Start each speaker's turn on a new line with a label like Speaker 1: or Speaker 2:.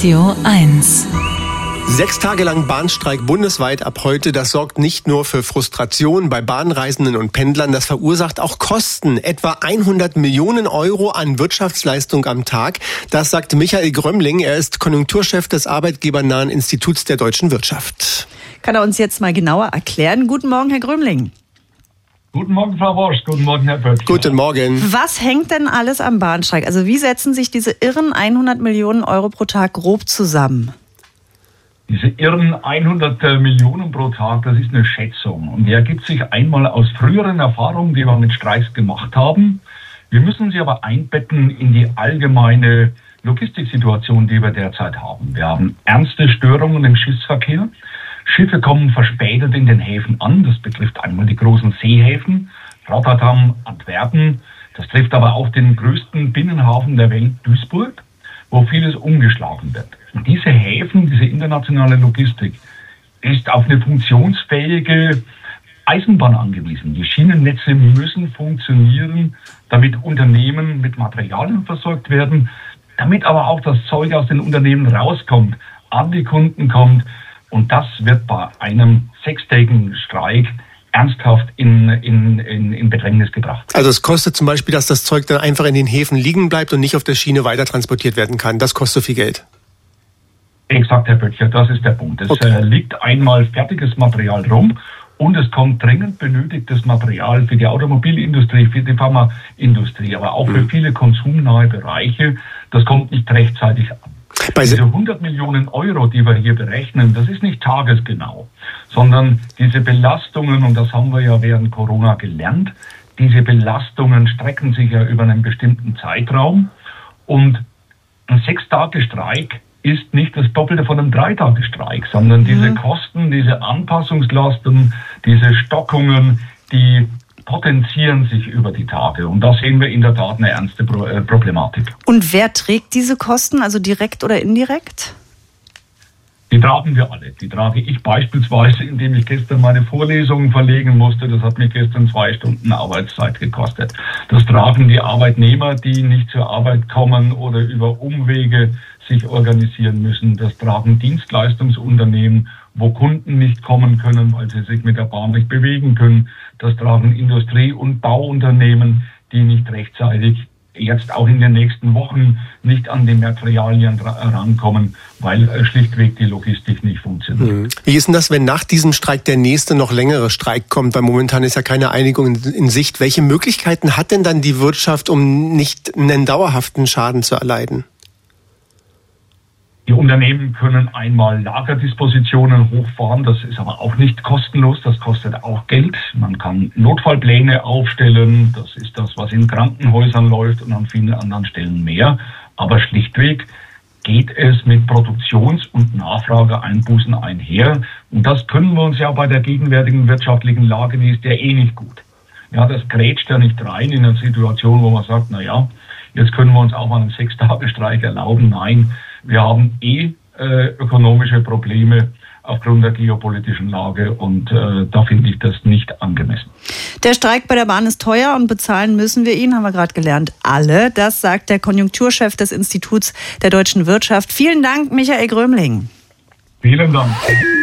Speaker 1: Radio 1.
Speaker 2: 6 Tage lang Bahnstreik bundesweit ab heute. Das sorgt nicht nur für Frustration bei Bahnreisenden und Pendlern. Das verursacht auch Kosten. Etwa 100 Millionen Euro an Wirtschaftsleistung am Tag. Das sagt Michael Grömmling. Er ist Konjunkturchef des arbeitgebernahen Instituts der deutschen Wirtschaft.
Speaker 3: Kann er uns jetzt mal genauer erklären? Guten Morgen, Herr Grömmling.
Speaker 4: Guten Morgen, Frau Worsch. Guten Morgen, Herr Böttcher.
Speaker 2: Guten Morgen.
Speaker 3: Was hängt denn alles am Bahnstreik? Also wie setzen sich diese irren 100 Millionen Euro pro Tag grob zusammen?
Speaker 4: Diese irren 100 Millionen pro Tag, das ist eine Schätzung. Und die ergibt sich einmal aus früheren Erfahrungen, die wir mit Streiks gemacht haben. Wir müssen sie aber einbetten in die allgemeine Logistiksituation, die wir derzeit haben. Wir haben ernste Störungen im Schiffsverkehr. Schiffe kommen verspätet in den Häfen an. Das betrifft einmal die großen Seehäfen, Rotterdam, Antwerpen. Das trifft aber auch den größten Binnenhafen der Welt, Duisburg, wo vieles umgeschlagen wird. Und diese Häfen, diese internationale Logistik, ist auf eine funktionsfähige Eisenbahn angewiesen. Die Schienennetze müssen funktionieren, damit Unternehmen mit Materialien versorgt werden, damit aber auch das Zeug aus den Unternehmen rauskommt, an die Kunden kommt. Und das wird bei einem 6-tägigen Streik ernsthaft in Bedrängnis gebracht.
Speaker 2: Also es kostet zum Beispiel, dass das Zeug dann einfach in den Häfen liegen bleibt und nicht auf der Schiene weiter transportiert werden kann. Das kostet so viel Geld.
Speaker 4: Exakt, Herr Böttcher, das ist der Punkt. Es liegt einmal fertiges Material rum und es kommt dringend benötigtes Material für die Automobilindustrie, für die Pharmaindustrie, aber auch für viele konsumnahe Bereiche. Das kommt nicht rechtzeitig an. Diese 100 Millionen Euro, die wir hier berechnen, das ist nicht tagesgenau, sondern diese Belastungen, und das haben wir ja während Corona gelernt, diese Belastungen strecken sich ja über einen bestimmten Zeitraum und ein 6-Tage-Streik ist nicht das Doppelte von einem 3-Tage-Streik, sondern diese Kosten, diese Anpassungslasten, diese Stockungen, die potenzieren sich über die Tage. Und da sehen wir in der Tat eine ernste Problematik.
Speaker 3: Und wer trägt diese Kosten, also direkt oder indirekt?
Speaker 4: Die tragen wir alle. Die trage ich beispielsweise, indem ich gestern meine Vorlesungen verlegen musste. Das hat mich gestern 2 Stunden Arbeitszeit gekostet. Das tragen die Arbeitnehmer, die nicht zur Arbeit kommen oder über Umwege sich organisieren müssen. Das tragen Dienstleistungsunternehmen, wo Kunden nicht kommen können, weil sie sich mit der Bahn nicht bewegen können. Das tragen Industrie- und Bauunternehmen, die nicht rechtzeitig jetzt auch in den nächsten Wochen nicht an die Materialien rankommen, weil schlichtweg die Logistik nicht funktioniert.
Speaker 2: Wie ist denn das, wenn nach diesem Streik der nächste, noch längere Streik kommt? Weil momentan ist ja keine Einigung in Sicht. Welche Möglichkeiten hat denn dann die Wirtschaft, um nicht einen dauerhaften Schaden zu erleiden?
Speaker 4: Die Unternehmen können einmal Lagerdispositionen hochfahren, das ist aber auch nicht kostenlos, das kostet auch Geld. Man kann Notfallpläne aufstellen, das ist das, was in Krankenhäusern läuft und an vielen anderen Stellen mehr. Aber schlichtweg geht es mit Produktions- und Nachfrageeinbußen einher. Und das können wir uns ja bei der gegenwärtigen wirtschaftlichen Lage, die ist ja eh nicht gut. Ja, das grätscht ja nicht rein in eine Situation, wo man sagt, na ja, jetzt können wir uns auch mal einen 6-Tage-Streik erlauben. Nein, wir haben ökonomische Probleme aufgrund der geopolitischen Lage und da finde ich das nicht angemessen.
Speaker 3: Der Streik bei der Bahn ist teuer und bezahlen müssen wir ihn, haben wir gerade gelernt, alle. Das sagt der Konjunkturchef des Instituts der deutschen Wirtschaft. Vielen Dank, Michael Grömmling.
Speaker 4: Vielen Dank.